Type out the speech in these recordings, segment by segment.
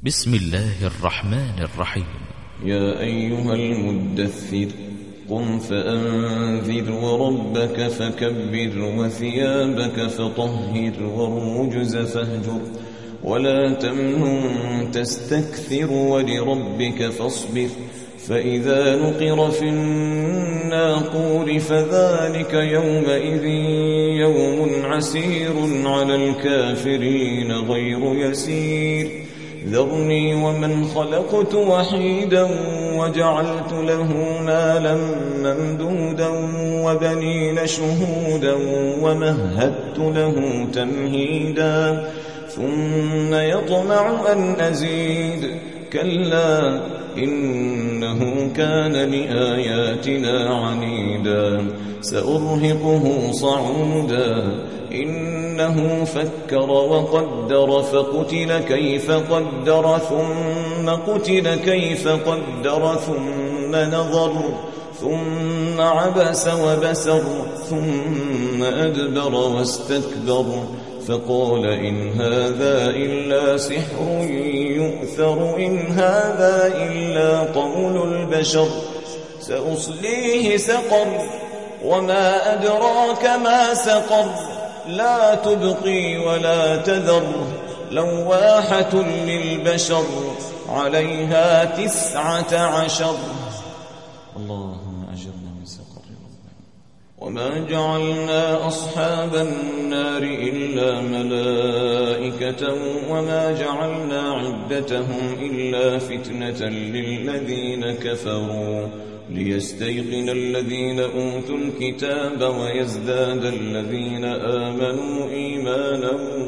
بسم الله الرحمن الرحيم. يا أيها المدثر قم فأنذر وربك فكبر وثيابك فطهر والرجز فاهجر ولا تمنن تستكثر ولربك فاصبر فإذا نقر في الناقور فذلك يومئذ يوم عسير على الكافرين غير يسير ذرني ومن خلقت وحيدا وجعلت له مالا ممدودا وبنين شهودا ومهدت له تمهيدا ثم يطمع أن أزيد كلا إنه كان لآياتنا عنيدا سأرهقه صعودا إنه فكر وقدر فقتل كيف قدر ثم قتل كيف قدر ثم نظر ثم عبس وبسر ثم أدبر واستكبر فقال إن هذا إلا سحر يؤثر إن هذا إلا قول البشر سأصليه سقر وما أدراك ما سقر لا تبقي ولا تذر لواحة للبشر عليها 19 اللهم أجرنا من سقر وما جعلنا أصحاب النار إلا ملائكة وما جعلنا عدتهم إلا فتنة للذين كفروا ليستيقن الذين أوتوا الكتاب ويزداد الذين آمنوا إيمانا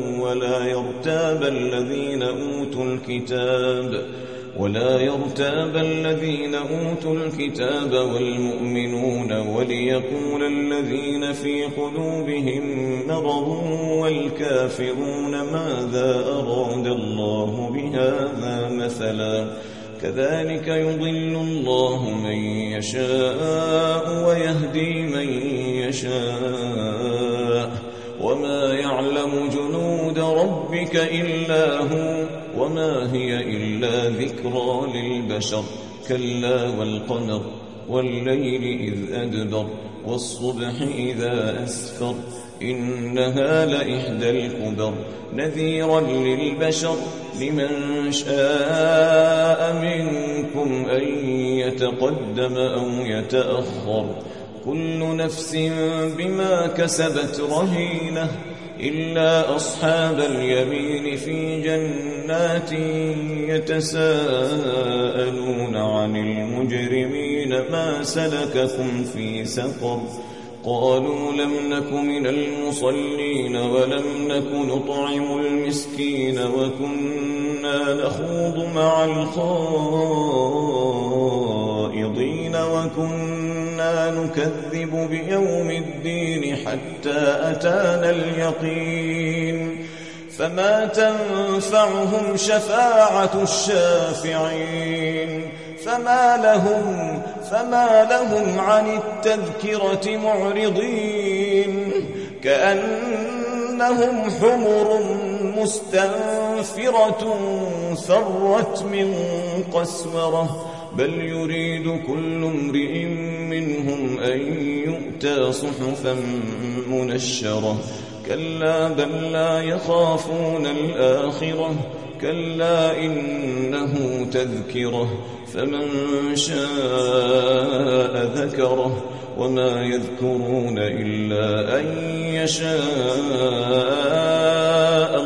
ولا يرتاب الذين أوتوا الكتاب والمؤمنون وليقول الذين في قلوبهم مرض والكافرون ماذا أراد الله بهذا مثلا كذلك يضل الله من يشاء ويهدي من يشاء وما يعلم جنود ربك إلا هو وما هي إلا ذكرى للبشر كلا والقمر والليل إذ أدبر والصبح إذا أسفر إنها لإحدى الكبر نذيرا للبشر لمن شاء منكم أن يتقدم أو يتأخر كل نفس بما كسبت رهينة إلا أصحاب اليمين في جنات يتساءلون عن المجرمين ما سلككم في سقر قالوا لم نك من المصلين ولم نك نطعم المسكين وكنا نخوض مع الخائضين وكنا نكذب بيوم الدين حتى أتانا اليقين فما تنفعهم شفاعة الشافعين فما لهم عن التذكرة معرضين كأنهم حمر مستنفرة فرت من قسورة بل يريد كل امرئ منهم أن يؤتى صحفا منشرة كلا بل لا يخافون الآخرة كلا إنه تذكرة فمن شاء ذكره وما يذكرون إلا أن يشاء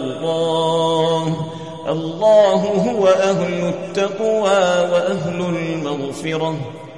الله هو أهل التقوى وأهل المغفرة